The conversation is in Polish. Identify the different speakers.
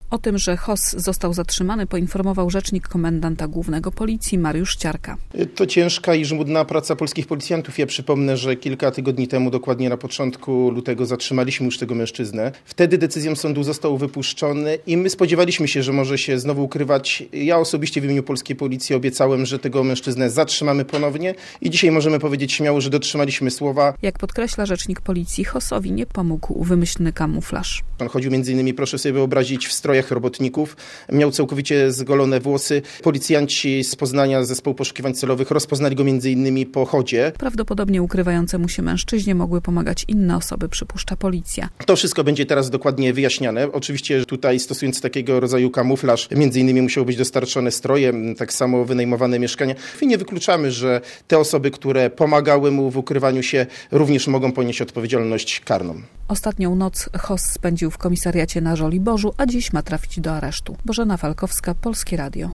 Speaker 1: O tym, że Hoss został zatrzymany, poinformował rzecznik komendanta głównego policji Mariusz Ciarka.
Speaker 2: To ciężka i żmudna praca polskich policjantów. Ja przypomnę, że kilka tygodni temu, dokładnie na początku lutego, zatrzymaliśmy już tego mężczyznę. Wtedy decyzją sądu został wypuszczony i my spodziewaliśmy się, że może się znowu ukrywać. Ja osobiście w imieniu polskiej policji obiecałem, że tego mężczyznę zatrzymamy ponownie i dzisiaj możemy powiedzieć śmiało, że dotrzymaliśmy słowa.
Speaker 1: Jak podkreśla rzecznik policji, Hossowi nie pomógł wymyślny kamuflaż.
Speaker 2: On chodził m.in., proszę sobie wyobrazić, w strojach robotników, miał całkowicie zgolone włosy. Policjanci z Poznania, zespołu poszukiwań celowych, rozpoznali go m.in. po chodzie.
Speaker 1: Prawdopodobnie ukrywającemu się mężczyźnie mogły pomagać inne osoby, przypuszcza policja.
Speaker 2: To wszystko będzie teraz dokładnie wyjaśniane. Oczywiście tutaj stosując takiego rodzaju kamuflaż, m.in. musiały być dostarczone stroje, tak samo wynajmowane mieszkania. I nie wykluczamy, że te osoby, które pomagały mu w ukrywaniu się, również mogą ponieść odpowiedzialność karną.
Speaker 1: Ostatnią noc Hoss spędził w komisariacie na Żoliborzu, a dziś ma trafić do aresztu. Bożena Falkowska, Polskie Radio.